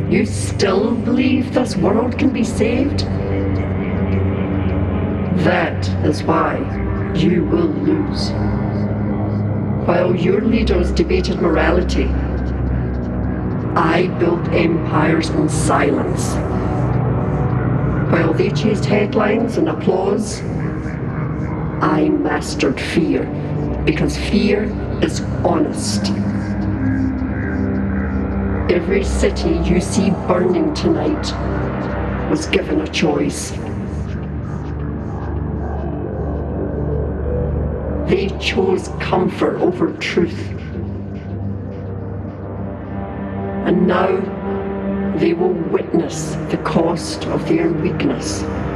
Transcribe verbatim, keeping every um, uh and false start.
You still believe this world can be saved? That is why you will lose. While your leaders debated morality, I built empires in silence. While they chased headlines and applause, I mastered fear, because fear is honest. Every city you see burning tonight was given a choice. They chose comfort over truth. And now they will witness the cost of their weakness.